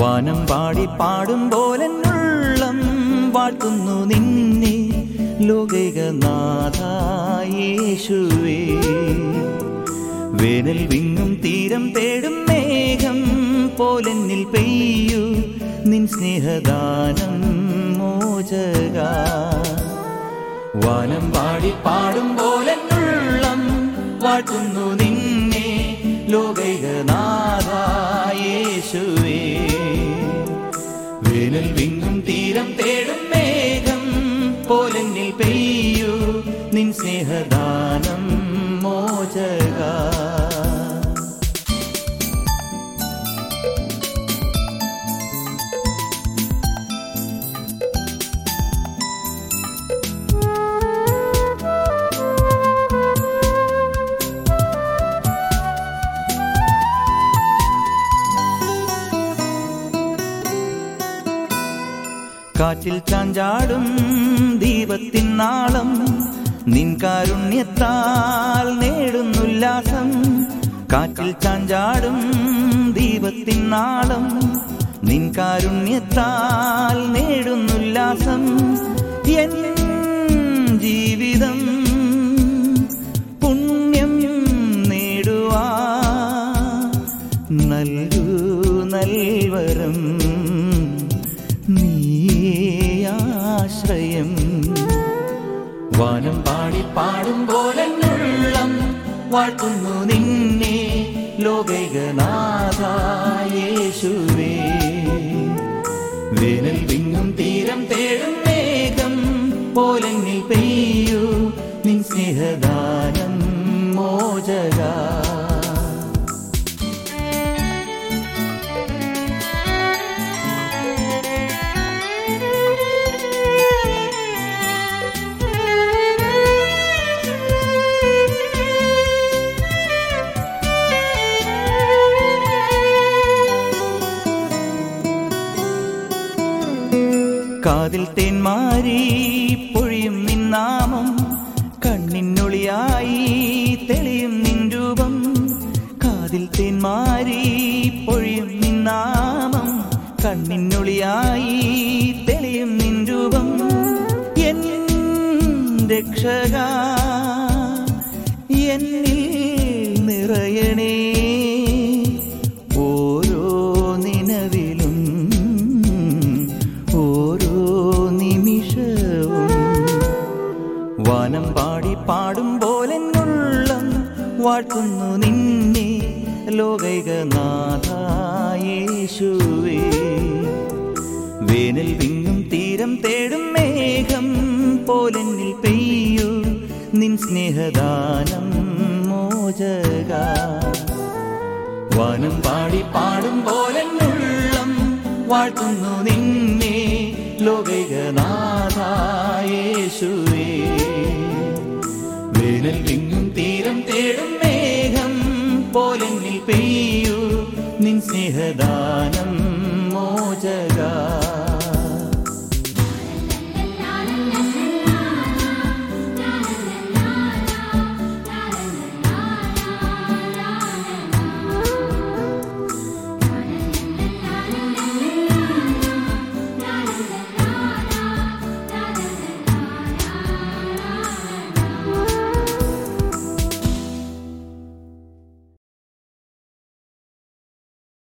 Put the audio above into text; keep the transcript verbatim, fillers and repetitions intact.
വാനം പാടി പാടുമ്പോലെന്നുള്ളം വാഴ്ത്തുന്നു നിന്നെ ലോകൈകനാഥ യേശുവേ. വേനൽ വിങ്ങും തീരം തേടും മേഘം പോലെന്നിൽ പെയ്യൂ നിൻ സ്നേഹദാനം മോചക. വാനം പാടി പാടുമ്പോലെന്നുള്ളം വാഴ്ത്തുന്നു നിന്നെ ലോകൈകനാഥ യേശുവേ. വേനൽ വിങ്ങും തീരം തേടും മേഘം പോലെന്നിൽ പെയ്യൂ നിൻ സ്നേഹദാനം മോചക. കാറ്റിൽ ചാഞ്ചാടും ദീപത്തിൻ നാളം നിൻ കാരുണ്യത്താൽ നേടുന്നുല്ലാസം. കാറ്റിൽ ചാഞ്ചാടും ദീപത്തിൻ നാളം നിൻ കാരുണ്യത്താൽ നേടുന്നുല്ലാസം. എൻ ജീവിതം പുണ്യം നേടുവാ നൽകൂ നൽവരം നീയാശ്രയം. വാനം പാടി പാടുമ്പോലെന്നുള്ളം വാഴ്ത്തുന്നു നിന്നെ ലോകൈകനാഥ യേശുവേ. വേനൽ വിങ്ങും തീരം തേടും മേഘം പോലെന്നിൽ പെയ്യൂ നിൻ സ്നേഹദാനം മോചക. കാതിൽ തേന്മാരി പൊഴിയും നിന്നാമം കണ്ണിനൊളിയായി തെളിയും നിൻ രൂപം. കാതിൽ തേന്മാരി പൊഴിയും നിന്നാമം കണ്ണിനൊളിയായി തെളിയും നിൻ രൂപം. എൻ രക്ഷക എന്നിൽ നിറയണേ ഓരോ നിലവിലും ഓരോ നിമിഷവും. വാനം പാടി പാടുമ്പോലെന്നുള്ളം വാഴ്ത്തുന്നു നിന്നെ ലോകൈകനാഥ യേശുവേ. വേനൽ വിങ്ങും തീരം തേടും മേഘം പോലെന്നിൽ പെയ്യൂ നിൻ സ്നേഹദാനം മോചക. വാനം പാടി പാടുമ്പോലെന്നുള്ളം വാഴ്ത്തുന്നു നിന്നെ ലോകൈകനാഥ യേശുവേ. വേനൽ വിങ്ങും തീരം തേടും മേഘം പോലെന്നിൽ പെയ്യൂ നിൻ സ്നേഹദാനം മോചക.